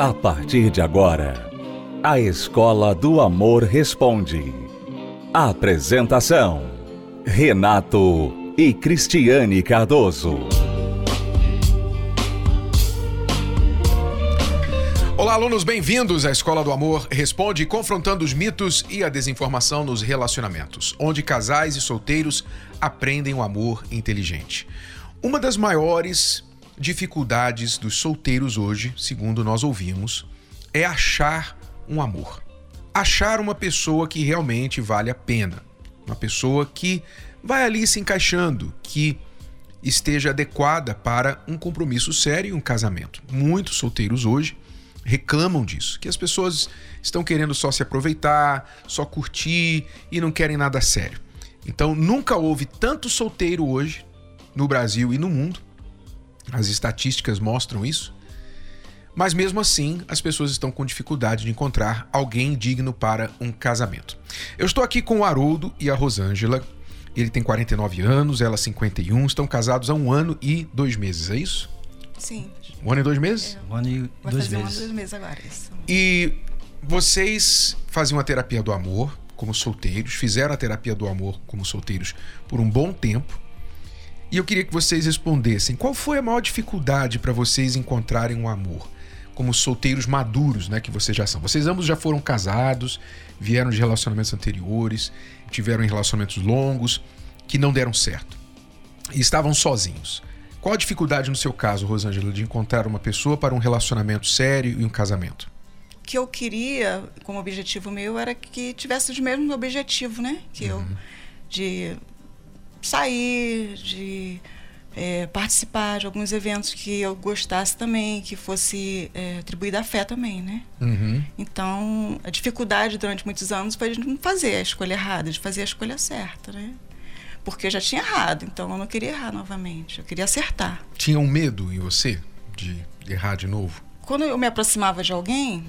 A partir de agora, a Escola do Amor Responde. Apresentação: Renato e Cristiane Cardoso. Olá, alunos, bem-vindos à Escola do Amor Responde, confrontando os mitos e a desinformação nos relacionamentos, onde casais e solteiros aprendem o amor inteligente. Uma das maiores dificuldades dos solteiros hoje, segundo nós ouvimos, é achar um amor. Achar uma pessoa que realmente vale a pena. Uma pessoa que vai ali se encaixando, que esteja adequada para um compromisso sério e um casamento. Muitos solteiros hoje reclamam disso, que as pessoas estão querendo só se aproveitar, só curtir e não querem nada sério. Então, nunca houve tanto solteiro hoje no Brasil e no mundo. As estatísticas mostram isso. Mas mesmo assim, as pessoas estão com dificuldade de encontrar alguém digno para um casamento. Eu estou aqui com o Haroldo e a Rosângela. Ele tem 49 anos, ela 51. Estão casados há 1 ano e 2 meses, é isso? Sim. 1 ano e 2 meses? 1 ano e 2 meses. Vai fazer 1 ano e 2 meses agora, isso. E vocês faziam a terapia do amor como solteiros, fizeram a terapia do amor como solteiros por um bom tempo. E eu queria que vocês respondessem, qual foi a maior dificuldade para vocês encontrarem um amor? Como solteiros maduros, né, que vocês já são. Vocês ambos já foram casados, vieram de relacionamentos anteriores, tiveram relacionamentos longos que não deram certo. E estavam sozinhos. Qual a dificuldade no seu caso, Rosângela, de encontrar uma pessoa para um relacionamento sério e um casamento? O que eu queria, como objetivo meu, era que tivesse o mesmo objetivo, né? Que eu, de sair, de participar de alguns eventos que eu gostasse também, que fosse atribuída a fé também, né? Então, a dificuldade durante muitos anos foi de não fazer a escolha errada, de fazer a escolha certa, né? Porque eu já tinha errado, então eu não queria errar novamente, eu queria acertar. Tinha um medo em você de errar de novo? Quando eu me aproximava de alguém,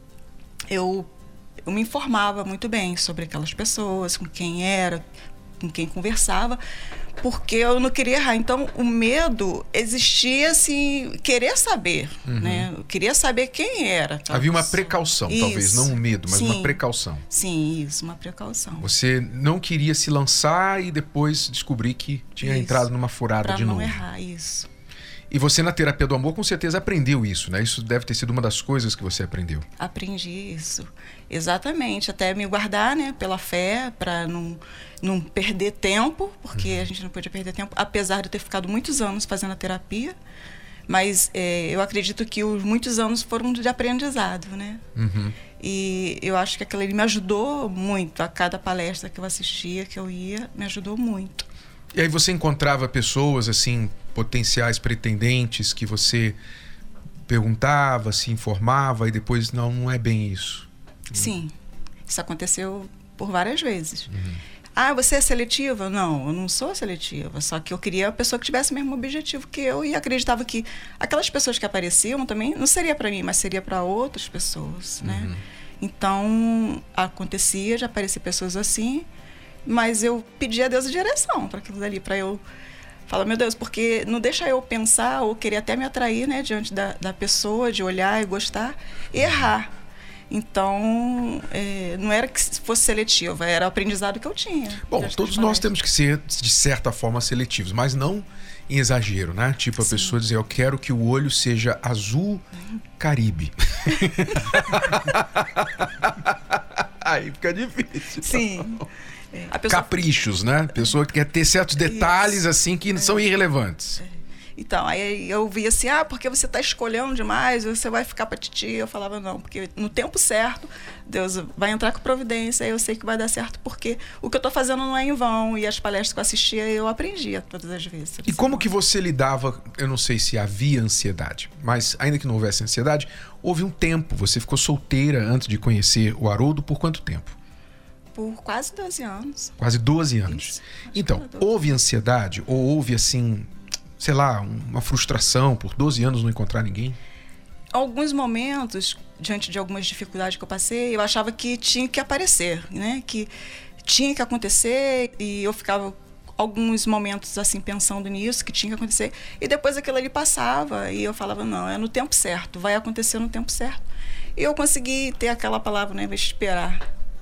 eu me informava muito bem sobre aquelas pessoas, com quem era, com quem conversava, porque eu não queria errar. Então, o medo existia, assim, querer saber, né? Eu queria saber quem era. Havia uma precaução, isso. Talvez, não um medo, mas uma precaução. Sim, isso, uma precaução. Você não queria se lançar e depois descobrir que tinha entrado numa furada de novo. Para não errar, isso. E você, na terapia do amor, com certeza aprendeu isso, né? Isso deve ter sido uma das coisas que você aprendeu. Aprendi isso, exatamente. Até me guardar, né, pela fé, para não perder tempo, porque a gente não podia perder tempo, apesar de eu ter ficado muitos anos fazendo a terapia. Mas eu acredito que os muitos anos foram de aprendizado, né? E eu acho que aquilo ali me ajudou muito. A cada palestra que eu assistia, que eu ia, me ajudou muito. E aí você encontrava pessoas, assim, potenciais pretendentes, que você perguntava, se informava e depois não é bem isso? Sim, isso aconteceu por várias vezes. Ah, você é seletiva? Não, eu não sou seletiva, só que eu queria a pessoa que tivesse o mesmo objetivo que eu e acreditava que aquelas pessoas que apareciam também não seria para mim, mas seria para outras pessoas, né? Então, acontecia de aparecer pessoas assim, mas eu pedia a Deus a direção para aquilo dali, para eu falar, meu Deus, porque não deixa eu pensar ou querer até me atrair, né, diante da pessoa, de olhar e gostar, e errar. Então, não era que fosse seletiva, era o aprendizado que eu tinha. Bom, todos nós temos que ser, de certa forma, seletivos, mas não em exagero, né? Tipo, a pessoa dizer, eu quero que o olho seja azul Caribe. Aí fica difícil. Sim. Caprichos, né? A pessoa que quer ter certos detalhes assim que são irrelevantes. Então, aí eu via assim, porque você está escolhendo demais, você vai ficar para titia. Eu falava, não, porque no tempo certo, Deus vai entrar com providência, eu sei que vai dar certo, porque o que eu estou fazendo não é em vão, e as palestras que eu assistia, eu aprendia todas as vezes. E como que você lidava, eu não sei se havia ansiedade, mas ainda que não houvesse ansiedade, houve um tempo, você ficou solteira antes de conhecer o Haroldo, por quanto tempo? Por quase 12 anos. Quase 12 anos. Isso, então, houve ansiedade ou houve, assim, sei lá, uma frustração por 12 anos não encontrar ninguém? Alguns momentos, diante de algumas dificuldades que eu passei, eu achava que tinha que aparecer, né? Que tinha que acontecer, e eu ficava alguns momentos assim pensando nisso, que tinha que acontecer, e depois aquilo ali passava e eu falava, não, é no tempo certo, vai acontecer no tempo certo. E eu consegui ter aquela palavra, né, esperar,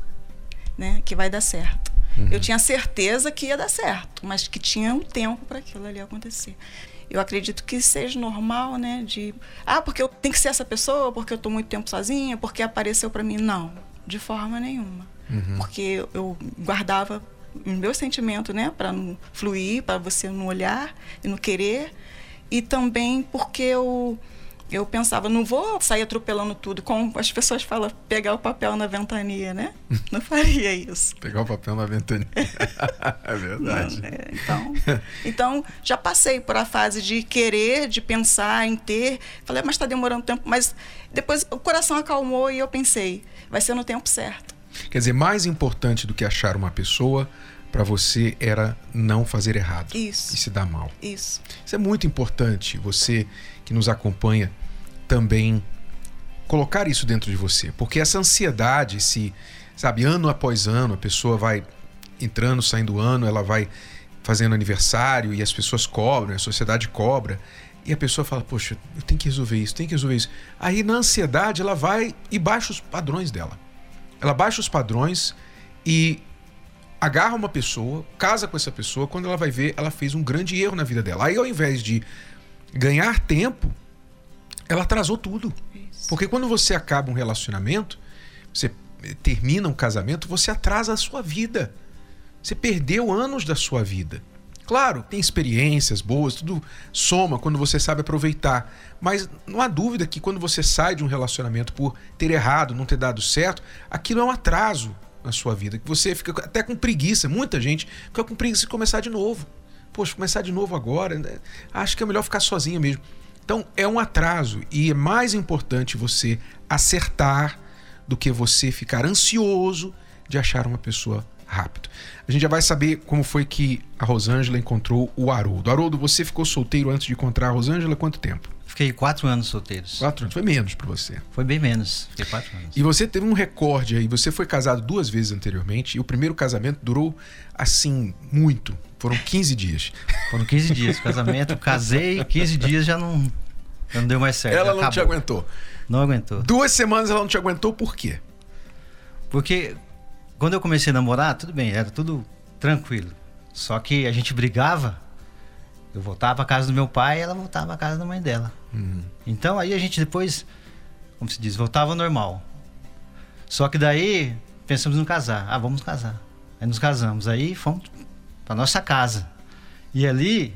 né, que vai dar certo. Eu tinha certeza que ia dar certo, mas que tinha um tempo para aquilo ali acontecer. Eu acredito que seja normal, né, porque eu tenho que ser essa pessoa, porque eu estou muito tempo sozinha, porque apareceu para mim. Não, de forma nenhuma. Porque eu guardava os meus sentimentos, né, para não fluir, para você não olhar e não querer. E também porque eu pensava, não vou sair atropelando tudo, como as pessoas falam, pegar o papel na ventania, né? Não faria isso. Pegar o papel na ventania. É verdade. Não, então, já passei por a fase de querer, de pensar em ter. Falei, mas está demorando tempo. Mas depois o coração acalmou e eu pensei, vai ser no tempo certo. Quer dizer, mais importante do que achar uma pessoa, para você era não fazer errado. Isso. E se dar mal. Isso. Isso é muito importante, você que nos acompanha também colocar isso dentro de você. Porque essa ansiedade, sabe, ano após ano, a pessoa vai entrando, saindo do ano, ela vai fazendo aniversário e as pessoas cobram, a sociedade cobra. E a pessoa fala, poxa, eu tenho que resolver isso, tenho que resolver isso. Aí na ansiedade ela vai e baixa os padrões dela. Ela baixa os padrões e agarra uma pessoa, casa com essa pessoa, quando ela vai ver, ela fez um grande erro na vida dela. Aí ao invés de ganhar tempo, ela atrasou tudo. Isso. Porque quando você acaba um relacionamento, você termina um casamento, você atrasa a sua vida. Você perdeu anos da sua vida. Claro, tem experiências boas, tudo soma quando você sabe aproveitar. Mas não há dúvida que quando você sai de um relacionamento por ter errado, não ter dado certo, aquilo é um atraso na sua vida, que você fica até com preguiça. Muita gente fica com preguiça de começar de novo. Poxa, começar de novo agora, né? Acho que é melhor ficar sozinha mesmo. Então é um atraso e é mais importante você acertar do que você ficar ansioso de achar uma pessoa rápido. A gente já vai saber como foi que a Rosângela encontrou o Haroldo. Haroldo, você ficou solteiro antes de encontrar a Rosângela quanto tempo? Fiquei 4 anos solteiros. 4 anos, foi menos para você. Foi bem menos, fiquei 4 anos. E você teve um recorde aí, você foi casado 2 vezes anteriormente e o primeiro casamento durou assim, muito. Foram 15 dias. Foram 15 dias o casamento, casei, 15 dias já não deu mais certo. Ela não te aguentou? Não aguentou. 2 semanas ela não te aguentou, por quê? Porque quando eu comecei a namorar, tudo bem, era tudo tranquilo. Só que a gente brigava, eu voltava para casa do meu pai e ela voltava para casa da mãe dela. Então aí a gente depois, como se diz, voltava ao normal. Só que daí pensamos em casar. Ah, vamos casar. Aí nos casamos. Aí fomos para nossa casa. E ali,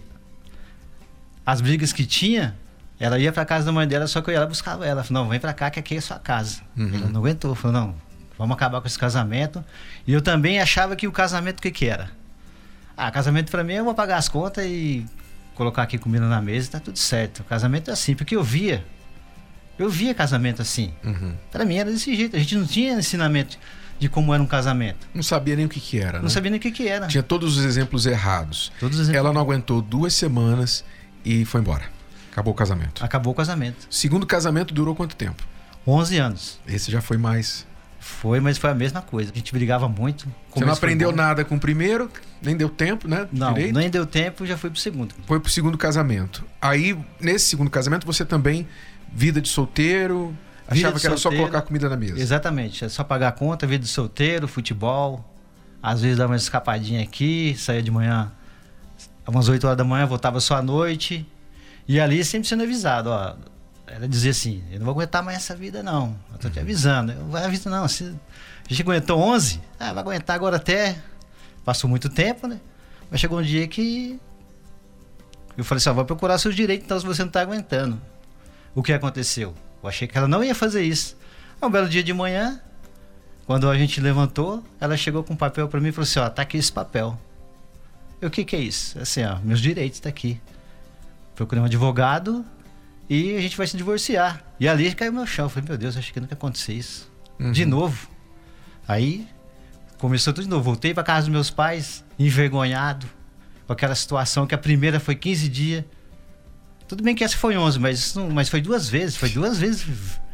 as brigas que tinha, ela ia para casa da mãe dela, só que eu ia lá buscava ela. Falei, não, vem para cá que aqui é sua casa. Ela não aguentou, falou, não, vamos acabar com esse casamento. E eu também achava que o casamento, o que era? Ah, casamento para mim eu vou pagar as contas e colocar aqui comida na mesa e tá tudo certo. O casamento é assim, porque eu via casamento assim. Para mim era desse jeito. A gente não tinha ensinamento de como era um casamento. Não sabia nem o que era, né? Não sabia nem o que era. Tinha todos os exemplos errados. Todos os exemplos. Ela não aguentou 2 semanas e foi embora. Acabou o casamento. Acabou o casamento. Segundo casamento durou quanto tempo? 11 anos. Esse já foi mais... Foi, mas foi a mesma coisa. A gente brigava muito. Você não aprendeu nada com o primeiro, nem deu tempo, né? Não, nem deu tempo, já foi pro segundo. Foi pro segundo casamento. Aí, nesse segundo casamento, você também, vida de solteiro, achava que era só colocar comida na mesa. Exatamente, é só pagar a conta, vida de solteiro, futebol. Às vezes dava uma escapadinha aqui, saía de manhã, umas 8 horas da manhã, voltava só à noite. E ali sempre sendo avisado, ó. Ela dizia assim, eu não vou aguentar mais essa vida não, eu tô te avisando. Eu vai avisando, não, se a gente aguentou 11, vai aguentar agora até... Passou muito tempo, né? Mas chegou um dia que eu falei assim, ó, vai procurar seus direitos, então se você não tá aguentando. O que aconteceu? Eu achei que ela não ia fazer isso. Um belo dia de manhã, quando a gente levantou, ela chegou com um papel para mim e falou assim, ó, tá aqui esse papel. Eu, o que é isso? Assim, ó, meus direitos tá aqui. Procurei um advogado e a gente vai se divorciar. E ali caiu meu chão. Eu falei, meu Deus, acho que nunca ia acontecer isso. De novo. Aí começou tudo de novo. Voltei para casa dos meus pais, envergonhado, com aquela situação que a primeira foi 15 dias. Tudo bem que essa foi 11, mas foi 2 vezes. Foi 2 vezes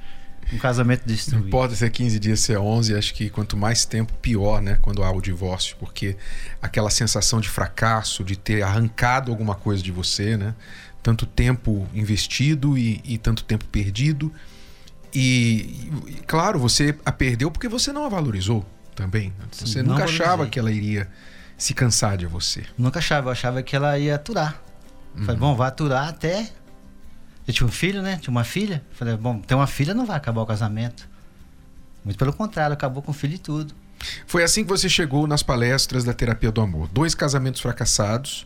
Um casamento Não destruído. importa se é 15 dias, se é 11, acho que quanto mais tempo, pior, né? Quando há o divórcio, porque aquela sensação de fracasso, de ter arrancado alguma coisa de você, né? Tanto tempo investido e tanto tempo perdido. E, claro, você a perdeu porque você não a valorizou também. Sim, Você não nunca achava valorizei. que ela iria se cansar de você. Nunca achava, eu achava que ela ia aturar. Falei, bom, vai aturar até... Eu tinha um filho, né? Tinha uma filha. Falei, bom, ter uma filha não vai acabar o casamento. Muito pelo contrário, acabou com o filho e tudo. Foi assim que você chegou nas palestras da Terapia do Amor. 2 casamentos fracassados.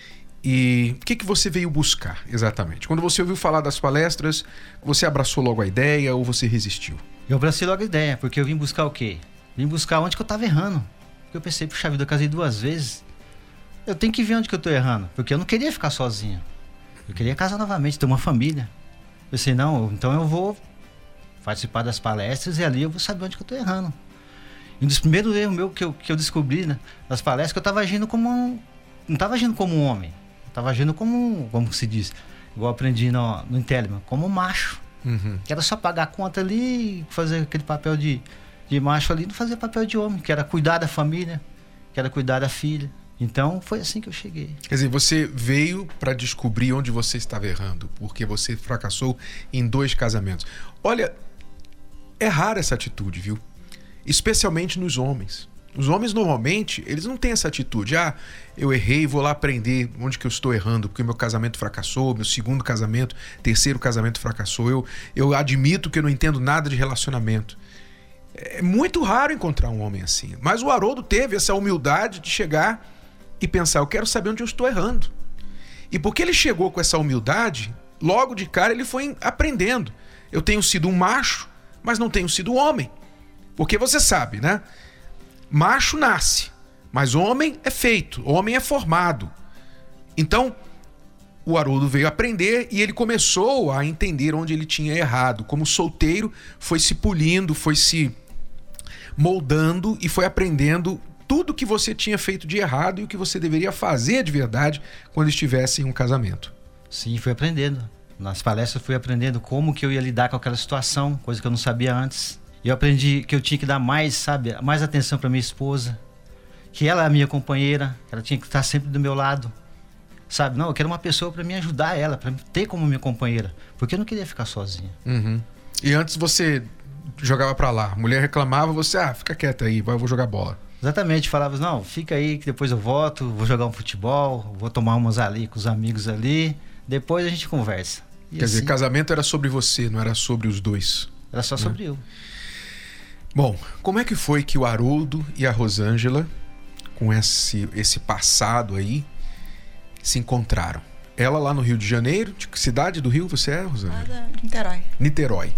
E o que você veio buscar exatamente? Quando você ouviu falar das palestras, você abraçou logo a ideia ou você resistiu? Eu abracei logo a ideia, porque eu vim buscar o quê? Vim buscar onde que eu tava errando. Porque eu pensei, puxa vida, eu casei 2 vezes. Eu tenho que ver onde que eu tô errando. Porque eu não queria ficar sozinho. Eu queria casar novamente, ter uma família. Eu pensei, não, então eu vou participar das palestras e ali eu vou saber onde que eu tô errando. E um dos primeiros erros meus que eu descobri, né, nas palestras, que eu tava agindo como não tava agindo como um homem. Eu tava agindo como se diz, igual eu aprendi no Intelliman, como um macho. Que era só pagar a conta ali, fazer aquele papel de macho ali, não fazer papel de homem, que era cuidar da família, que era cuidar da filha. Então foi assim que eu cheguei. Quer dizer, você veio para descobrir onde você estava errando, porque você fracassou em 2 casamentos. Olha, é rara essa atitude, viu? Especialmente nos homens. Os homens, normalmente, eles não têm essa atitude. Ah, eu errei, vou lá aprender onde que eu estou errando, porque meu casamento fracassou, meu 2º casamento, 3º casamento fracassou. Eu admito que eu não entendo nada de relacionamento. É muito raro encontrar um homem assim. Mas o Haroldo teve essa humildade de chegar e pensar, eu quero saber onde eu estou errando. E porque ele chegou com essa humildade, logo de cara ele foi aprendendo. Eu tenho sido um macho, mas não tenho sido homem. Porque você sabe, né? Macho nasce, mas homem é feito, homem é formado. Então, o Haroldo veio aprender e ele começou a entender onde ele tinha errado. Como solteiro, foi se polindo, foi se moldando e foi aprendendo tudo que você tinha feito de errado e o que você deveria fazer de verdade quando estivesse em um casamento. Sim, fui aprendendo. Nas palestras fui aprendendo como que eu ia lidar com aquela situação, coisa que eu não sabia antes. E eu aprendi que eu tinha que dar mais, sabe, mais atenção para minha esposa, que ela é a minha companheira, ela tinha que estar sempre do meu lado. Sabe, não, eu quero uma pessoa para me ajudar ela, para ter como minha companheira, porque eu não queria ficar sozinha. E antes você jogava para lá, a mulher reclamava, você, fica quieta aí, eu vou jogar bola. Exatamente, falava, não, fica aí que depois eu volto, vou jogar um futebol, vou tomar umas ali com os amigos ali, depois a gente conversa. E Quer dizer, assim, casamento era sobre você, não era sobre os 2. era só sobre eu. Bom, como é que foi que o Haroldo e a Rosângela, com esse passado aí, se encontraram? Ela lá no Rio de Janeiro, de que cidade do Rio você é, Rosângela? Niterói. Niterói.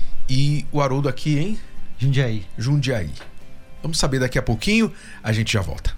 E o Haroldo aqui em Jundiaí. Jundiaí. Vamos saber daqui a pouquinho, a gente já volta.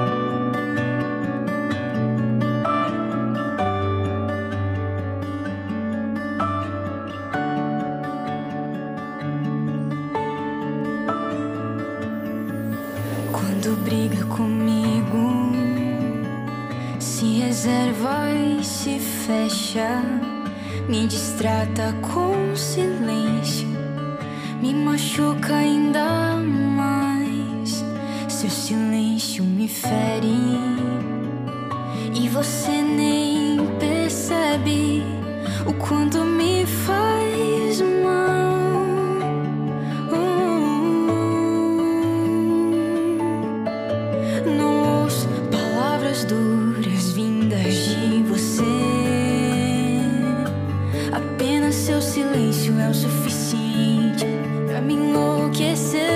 Quando briga comigo, se reserva e se fecha, me distrata com silêncio, me machuca ainda mais. Seu silêncio me fere e você nem percebe o quanto me faz mal. Não ouço palavras duras vindas de você, apenas seu silêncio é o suficiente pra me enlouquecer.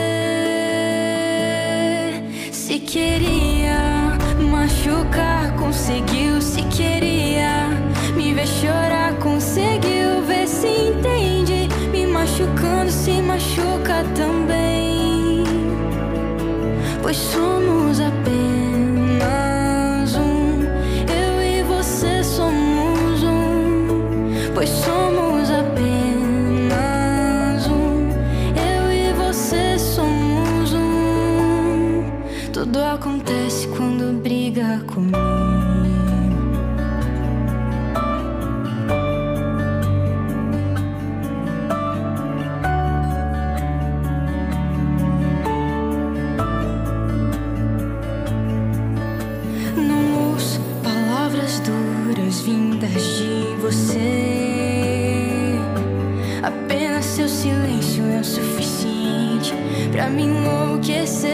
Se queria machucar, conseguiu. Se queria me ver chorar, conseguiu. Ver se entende, me machucando, se machuca também. Pois somos apenas um, eu e você somos um. Pois somos apenas um, eu e você somos um. Tudo acontece quando briga comigo. dias de você. Apenas seu silêncio é o suficiente pra me enlouquecer.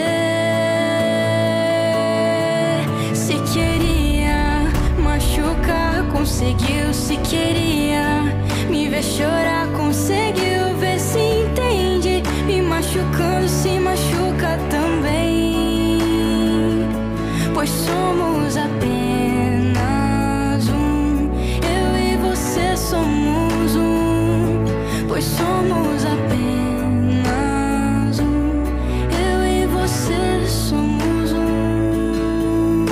Se queria machucar, conseguiu. Se queria me ver chorar, conseguiu. Ver se entende, me machucando se machuca também. Pois somos apenas um, eu e você somos um. Pois somos apenas um, eu e você somos um.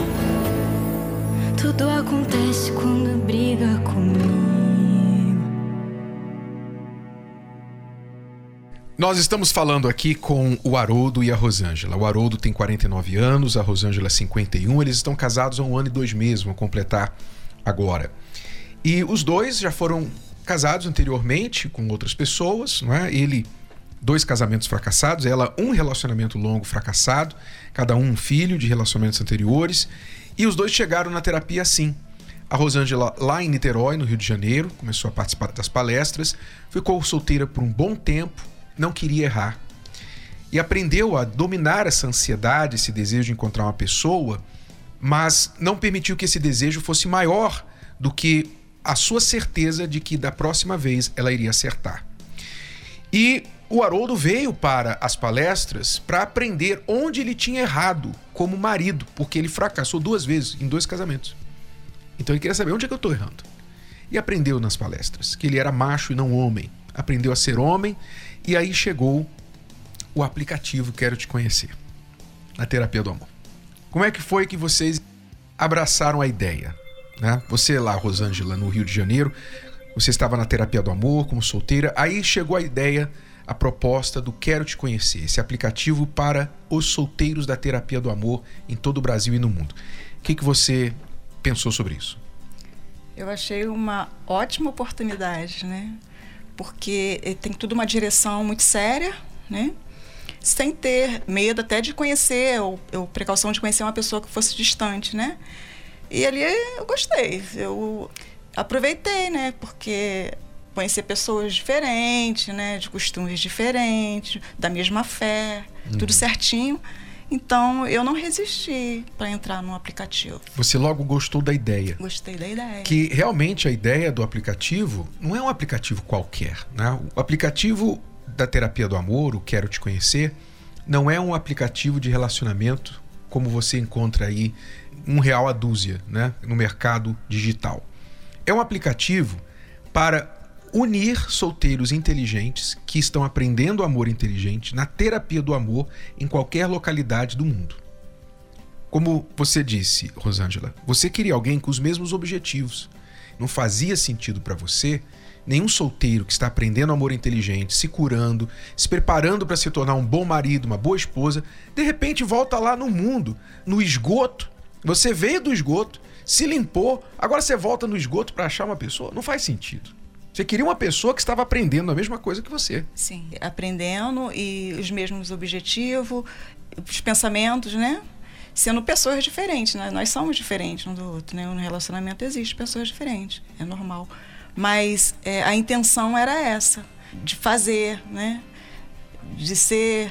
Tudo acontece quando briga comigo. Nós estamos falando aqui com o Haroldo e a Rosângela. O Haroldo tem 49 anos, a Rosângela 51. Eles estão casados há 1 ano e 2 meses, vão completar agora. E os dois já foram casados anteriormente com outras pessoas, não é? Ele, 2 casamentos fracassados, ela, 1 relacionamento longo fracassado, cada um filho de relacionamentos anteriores. E os dois chegaram na terapia assim. A Rosângela lá em Niterói, no Rio de Janeiro, começou a participar das palestras, ficou solteira por um bom tempo, não queria errar. E aprendeu a dominar essa ansiedade, esse desejo de encontrar uma pessoa, mas não permitiu que esse desejo fosse maior do que a sua certeza de que da próxima vez ela iria acertar. E o Haroldo veio para as palestras para aprender onde ele tinha errado como marido, porque ele fracassou 2 vezes em 2 casamentos. Então ele queria saber onde é que eu estou errando. E aprendeu nas palestras que ele era macho e não homem. Aprendeu a ser homem. E aí chegou o aplicativo Quero Te Conhecer, na Terapia do Amor. Como é que foi que vocês abraçaram a ideia, né? Você lá, Rosângela, no Rio de Janeiro, você estava na Terapia do Amor como solteira, aí chegou a ideia, a proposta do Quero Te Conhecer, esse aplicativo para os solteiros da Terapia do Amor em todo o Brasil e no mundo. O que você pensou sobre isso? Eu achei uma ótima oportunidade, né? Porque tem tudo uma direção muito séria, né? Sem ter medo até de conhecer, ou precaução de conhecer uma pessoa que fosse distante, né? E ali eu gostei, eu aproveitei, né? Porque conhecer pessoas diferentes, né? De costumes diferentes, da mesma fé, tudo certinho. Então, eu não resisti para entrar no aplicativo. Você logo gostou da ideia. Gostei da ideia. Que realmente a ideia do aplicativo não é um aplicativo qualquer, né? O aplicativo da Terapia do Amor, o Quero Te Conhecer, não é um aplicativo de relacionamento como você encontra aí R$1 a dúzia, né? No mercado digital. É um aplicativo para unir solteiros inteligentes que estão aprendendo amor inteligente na terapia do amor em qualquer localidade do mundo. Como você disse, Rosângela, você queria alguém com os mesmos objetivos. Não fazia sentido para você nenhum solteiro que está aprendendo amor inteligente, se curando, se preparando para se tornar um bom marido, uma boa esposa, de repente volta lá no mundo, no esgoto. Você veio do esgoto, se limpou, agora você volta no esgoto para achar uma pessoa? Não faz sentido. Você queria uma pessoa que estava aprendendo a mesma coisa que você. Sim, aprendendo e os mesmos objetivos, os pensamentos, né? Sendo pessoas diferentes, né? Nós somos diferentes um do outro, né? No relacionamento existe pessoas diferentes, é normal. Mas a intenção era essa, de fazer, né? De ser,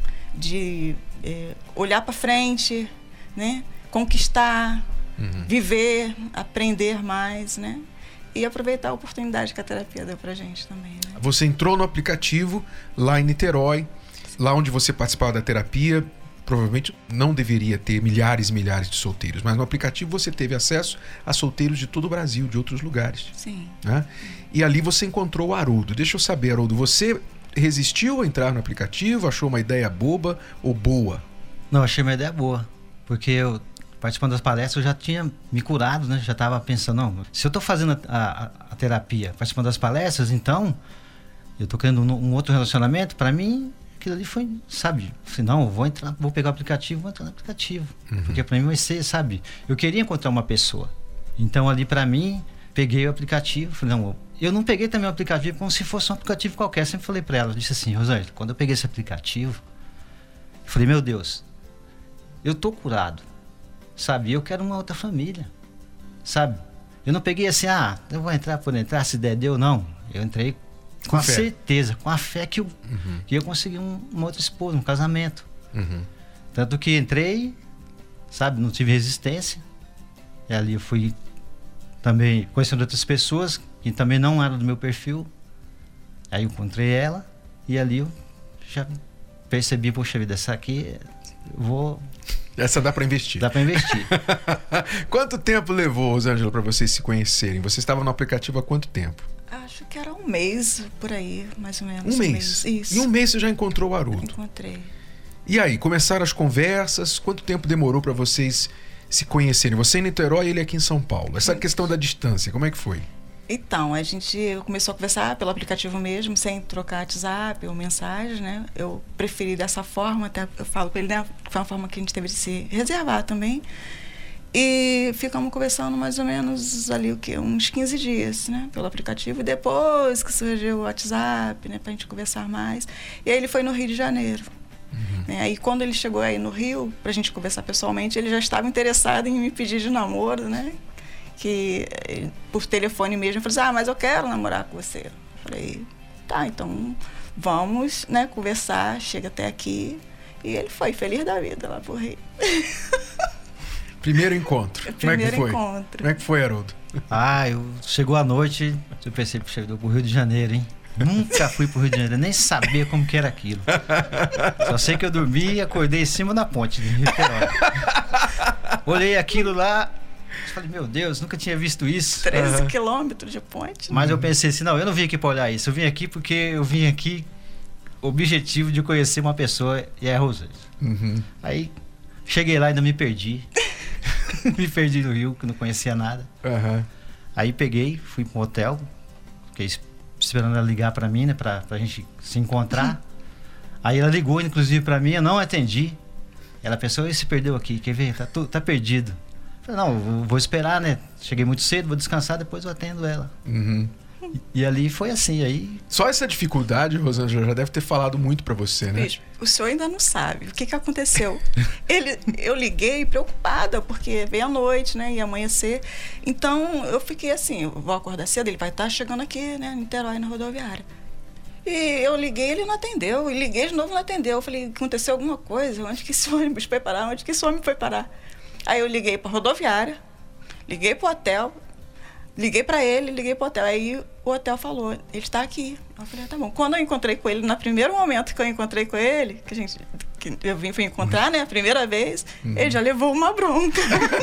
de olhar para frente, né? Conquistar, viver, aprender mais, né? E aproveitar a oportunidade que a terapia deu pra gente também, né? Você entrou no aplicativo lá em Niterói, lá onde você participava da terapia, provavelmente não deveria ter milhares e milhares de solteiros, mas no aplicativo você teve acesso a solteiros de todo o Brasil, de outros lugares. Sim. Né? E ali você encontrou o Haroldo. Deixa eu saber, Haroldo, você resistiu a entrar no aplicativo? Achou uma ideia boba ou boa? Não, achei uma ideia boa, porque eu, participando das palestras, eu já tinha me curado, né? Já estava pensando, não, se eu estou fazendo a terapia, participando das palestras, então eu estou querendo um outro relacionamento, para mim, aquilo ali foi, sabe? Falei, não, eu vou entrar, vou pegar o aplicativo, vou entrar no aplicativo. Porque para mim vai ser, sabe? Eu queria encontrar uma pessoa. Então ali para mim, peguei o aplicativo, falei, não, eu não peguei também o aplicativo como se fosse um aplicativo qualquer. Sempre falei para ela, eu disse assim, Rosângela, quando eu peguei esse aplicativo, eu falei, meu Deus, eu tô curado, sabe? Eu quero uma outra família, sabe? Eu não peguei assim, eu vou entrar por entrar, se der, deu, não. Eu entrei com a certeza, com a fé que eu ia conseguir uma outra esposa, um casamento. Tanto que entrei, sabe, não tive resistência. E ali eu fui também conhecendo outras pessoas que também não eram do meu perfil. Aí eu encontrei ela e ali eu já percebi, poxa vida, essa aqui eu vou... Essa dá para investir. Dá para investir. Quanto tempo levou, Rosângela, para vocês se conhecerem? Vocês estavam no aplicativo há quanto tempo? Acho que era um mês, por aí, mais ou menos. Um mês? Isso. Em um mês você já encontrou o Haroldo? Encontrei. E aí, começaram as conversas? Quanto tempo demorou para vocês se conhecerem? Você em Niterói e ele aqui em São Paulo. Essa questão da distância, como é que foi? Então, a gente começou a conversar pelo aplicativo mesmo, sem trocar WhatsApp ou mensagem, né? Eu preferi dessa forma, até eu falo para ele, né? Foi uma forma que a gente teve de se reservar também. E ficamos conversando mais ou menos ali, uns 15 dias, né? Pelo aplicativo. E depois que surgiu o WhatsApp, né? Pra gente conversar mais. E aí ele foi no Rio de Janeiro. Aí quando ele chegou aí no Rio, pra gente conversar pessoalmente, ele já estava interessado em me pedir de namoro, né? Que por telefone mesmo, eu falei assim, mas eu quero namorar com você. Eu falei, tá, então vamos, né, conversar, chega até aqui. E ele foi feliz da vida lá pro Rio. Primeiro encontro. Primeiro encontro. Como é que foi, Haroldo? Chegou a noite, eu pensei, puxa, eu vou pro Rio de Janeiro, hein? Nunca fui pro Rio de Janeiro, nem sabia como que era aquilo. Só sei que eu dormi e acordei em cima da ponte de Niterói. Olhei aquilo lá, falei, meu Deus, nunca tinha visto isso. 13 quilômetros de ponte. Mas eu pensei assim, não, eu não vim aqui pra olhar isso. Eu vim aqui porque eu vim aqui objetivo de conhecer uma pessoa, e é a Rosângela. Aí cheguei lá e ainda me perdi. Me perdi no Rio, que não conhecia nada. Aí peguei, fui pro hotel, fiquei esperando ela ligar pra mim, né, pra gente se encontrar. Aí ela ligou, inclusive, pra mim, eu não atendi. Ela pensou, ele se perdeu aqui, quer ver? Tá perdido. Eu falei, não, eu vou esperar, né? Cheguei muito cedo, vou descansar, depois eu atendo ela. E ali foi assim, aí... Só essa dificuldade, Rosângela, já deve ter falado muito pra você, né? Bicho, o senhor ainda não sabe o que aconteceu. Eu liguei preocupada, porque veio à noite, né? Ia amanhecer. Então, eu fiquei assim, eu vou acordar cedo, ele vai estar chegando aqui, né? Em Niterói, na rodoviária. E eu liguei, ele não atendeu. E liguei de novo, não atendeu. Eu falei, aconteceu alguma coisa? Onde que esse ônibus foi parar? Onde que esse homem foi parar? Aí eu liguei pra rodoviária, liguei pro hotel, liguei pra ele, liguei pro hotel. Aí o hotel falou, ele está aqui. Eu falei, tá bom. Quando eu encontrei com ele, no primeiro momento que eu encontrei com ele, que eu fui encontrar, né, a primeira vez, ele já levou uma bronca.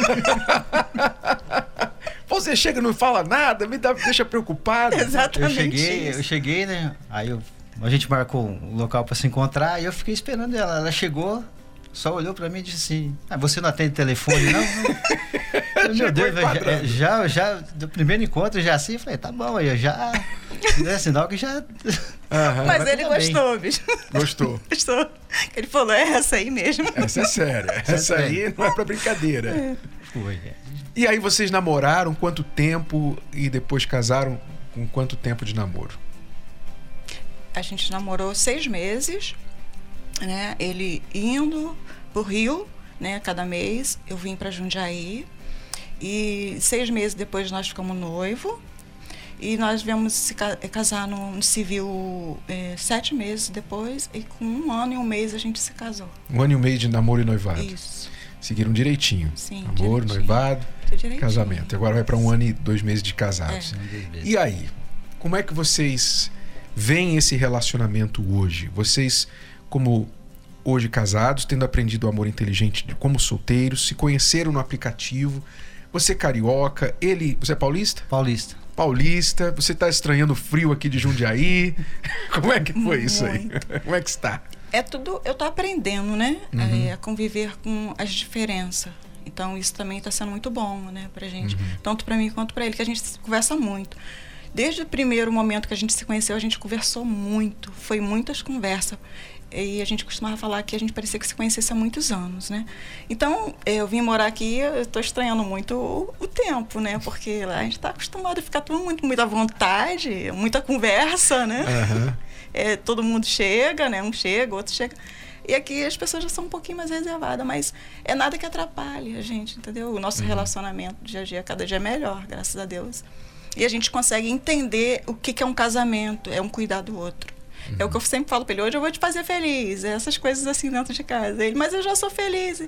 Você chega e não fala nada, me deixa preocupado. Exatamente. Eu cheguei, né? Aí a gente marcou um local pra se encontrar e eu fiquei esperando ela. Ela chegou, só olhou pra mim e disse assim, você não atende telefone, não? Meu Deus, já do primeiro encontro, já assim, eu falei, tá bom, aí eu já... É sinal que já... Mas ele gostou, bicho. Gostou. Ele falou, é essa aí mesmo. Essa é séria. Essa aí não é pra brincadeira. Foi, E aí vocês namoraram quanto tempo e depois casaram com quanto tempo de namoro? A gente namorou 6 meses, né? Ele indo pro Rio, né? Cada mês, eu vim para Jundiaí. E 6 meses depois nós ficamos noivos. E nós viemos se casar no civil 7 meses depois. E com 1 ano e 1 mês a gente se casou. 1 ano e 1 mês de namoro e noivado. Isso. Seguiram direitinho. Sim, namoro, direitinho. noivado, Direitinho. casamento. Agora vai para 1 ano e 2 meses de casados. E aí, como é que vocês veem esse relacionamento hoje? Vocês, como hoje casados, tendo aprendido o amor inteligente como solteiros, se conheceram no aplicativo. Você é carioca, você é paulista? Paulista, você está estranhando o frio aqui de Jundiaí. Como é que foi isso aí? Como é que está? É tudo, eu tô aprendendo, né? A conviver com as diferenças. Então isso também está sendo muito bom, né, pra gente. Tanto para mim quanto para ele, que a gente conversa muito. Desde o primeiro momento que a gente se conheceu, a gente conversou muito. Foi muitas conversas. E a gente costumava falar que a gente parecia que se conhecesse há muitos anos, né? Então, eu vim morar aqui, eu estou estranhando muito o tempo, né? Porque lá a gente está acostumado a ficar tudo muito à vontade, muita conversa, né? Todo mundo chega, né? Um chega, outro chega. E aqui as pessoas já são um pouquinho mais reservadas, mas é nada que atrapalhe a gente, entendeu? O nosso relacionamento dia a dia, cada dia é melhor, graças a Deus. E a gente consegue entender o que é um casamento, é um cuidar do outro. É o que eu sempre falo para ele, hoje eu vou te fazer feliz, essas coisas assim dentro de casa. Ele, mas eu já sou feliz.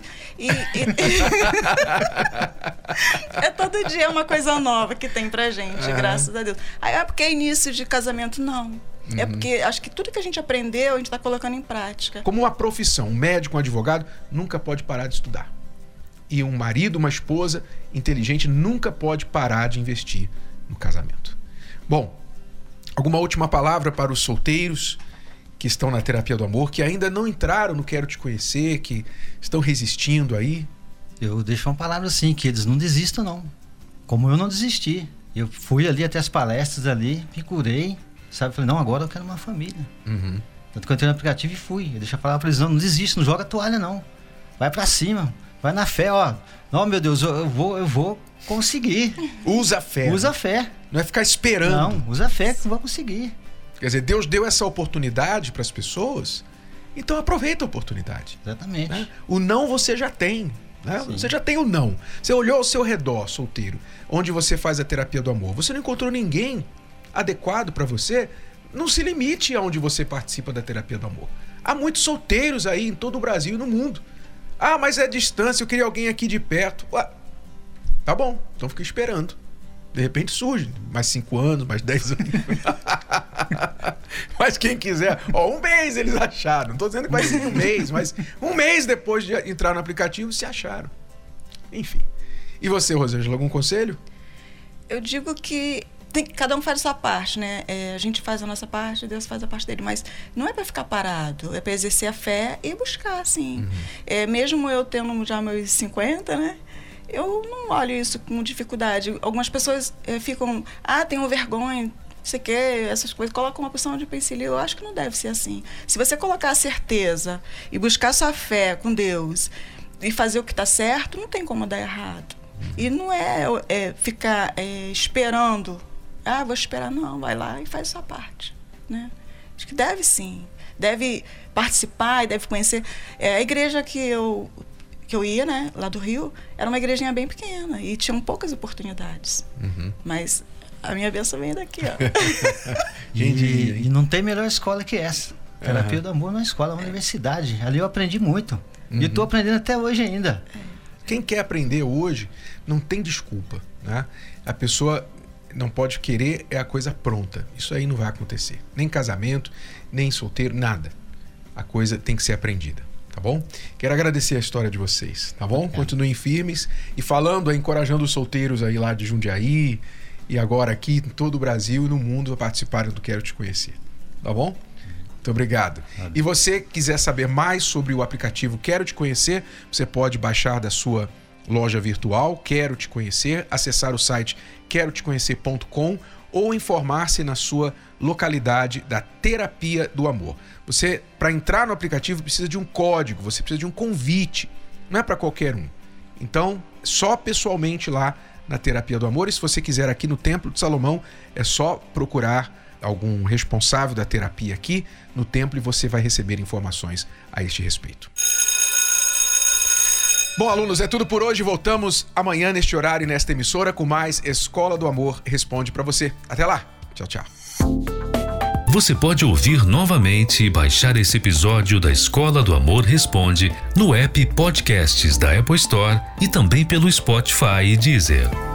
É todo dia uma coisa nova que tem pra gente, graças a Deus. Aí, porque é início de casamento, não. É porque acho que tudo que a gente aprendeu, a gente está colocando em prática. Como uma profissão, um médico, um advogado, nunca pode parar de estudar. E um marido, uma esposa inteligente nunca pode parar de investir no casamento. Bom, alguma última palavra para os solteiros que estão na terapia do amor, que ainda não entraram no Quero Te Conhecer, que estão resistindo aí? Eu deixo uma palavra assim, que eles não desistam não. Como eu não desisti. Eu fui ali até as palestras ali, me curei, sabe? Falei, não, agora eu quero uma família. Tanto que eu entrei no aplicativo e fui. Eu deixo a palavra para eles, não desista, não joga a toalha não. Vai pra cima, vai na fé, ó. Não, meu Deus, eu vou conseguir. Usa a fé. Usa a fé. Não é ficar esperando. Não, usa a fé que tu vai conseguir. Quer dizer, Deus deu essa oportunidade para as pessoas, então aproveita a oportunidade. Exatamente. Né? O não você já tem. Né? Você já tem o não. Você olhou ao seu redor, solteiro, onde você faz a terapia do amor. Você não encontrou ninguém adequado para você? Não se limite aonde você participa da terapia do amor. Há muitos solteiros aí em todo o Brasil e no mundo. Ah, mas é distância, eu queria alguém aqui de perto. Ué, tá bom, então fica esperando. De repente surge, mais 5 anos, mais 10 anos. Mas quem quiser, um mês eles acharam. Não tô dizendo que vai ser um mês, mas um mês depois de entrar no aplicativo se acharam. Enfim. E você, Rosângela, algum conselho? Eu digo que cada um faz a sua parte, né? A gente faz a nossa parte, Deus faz a parte dele, mas não é para ficar parado, é para exercer a fé e buscar, assim. Mesmo eu tendo já meus 50, né? Eu não olho isso com dificuldade. Algumas pessoas ficam, tenho vergonha, não sei o que, essas coisas, colocam uma porção de pensilho. Eu acho que não deve ser assim. Se você colocar a certeza e buscar sua fé com Deus e fazer o que está certo, não tem como dar errado. E não é ficar esperando, vou esperar, não, vai lá e faz a sua parte, né? Acho que deve sim, deve participar e deve conhecer. A igreja que eu ia, né, lá do Rio, era uma igrejinha bem pequena e tinham poucas oportunidades. Mas a minha bênção vem daqui, ó. E não tem melhor escola que essa. Terapia do Amor não é escola, é uma universidade. Ali eu aprendi muito. E estou aprendendo até hoje ainda. Quem quer aprender hoje não tem desculpa, né? A pessoa não pode querer a coisa pronta. Isso aí não vai acontecer. Nem casamento, nem solteiro, nada. A coisa tem que ser aprendida. Tá bom? Quero agradecer a história de vocês, tá bom? Continuem firmes e falando, encorajando os solteiros aí lá de Jundiaí e agora aqui em todo o Brasil e no mundo a participarem do Quero Te Conhecer, tá bom? Muito obrigado. E você quiser saber mais sobre o aplicativo Quero Te Conhecer, você pode baixar da sua loja virtual Quero Te Conhecer, acessar o site queroteconhecer.com ou informar-se na sua localidade da Terapia do Amor. Você, para entrar no aplicativo, precisa de um código, você precisa de um convite, não é para qualquer um. Então, só pessoalmente lá na Terapia do Amor, e se você quiser aqui no Templo de Salomão, é só procurar algum responsável da terapia aqui no templo e você vai receber informações a este respeito. Bom, alunos, é tudo por hoje. Voltamos amanhã neste horário e nesta emissora com mais Escola do Amor Responde para você. Até lá. Tchau, tchau. Você pode ouvir novamente e baixar esse episódio da Escola do Amor Responde no app Podcasts da Apple Store e também pelo Spotify e Deezer.